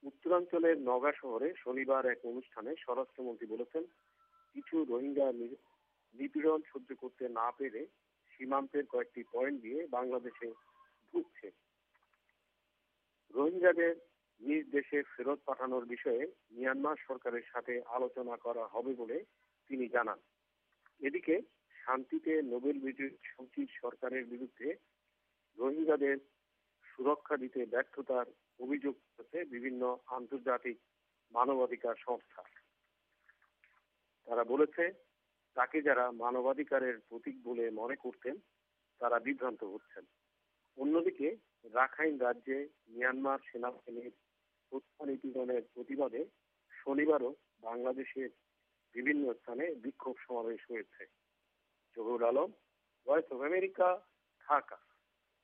উত্তরাঞ্চলের নওগাঁ শহরে শনিবার এক অনুষ্ঠানে স্বরাষ্ট্রমন্ত্রী বলেছেন, কিছু রোহিঙ্গা নিপীড়ন সহ্য করতে না পেরে সীমান্তের কয়েকটি পয়েন্ট দিয়ে বাংলাদেশে ঢুকছে। রোহিঙ্গাদের নিজ দেশে ফেরত পাঠানোর বিষয়ে মিয়ানমার সরকারের সাথে আলোচনা করা হবে বলে তিনি জানান। এদিকে শান্তিতে নোবেল বিজয়ী শক্তির সরকারের বিরুদ্ধে রোহিঙ্গাদের সুরক্ষা দিতে ব্যর্থতার অভিযোগ করেছে বিভিন্ন আন্তর্জাতিক মানবাধিকার সংস্থা। তারা বলেছে, তাকে যারা মানবাধিকারের প্রতীক বলে মনে করতেন তারা বিভ্রান্ত হচ্ছেন। অন্যদিকে রাখাইন রাজ্যে মিয়ানমার সেনাবাহিনীর হত্যা নিপীড়নের প্রতিবাদে শনিবারও বাংলাদেশের বিভিন্ন স্থানে বিক্ষোভ সমাবেশ হয়েছে। Zahur Alam, Voice of America, Dhaka.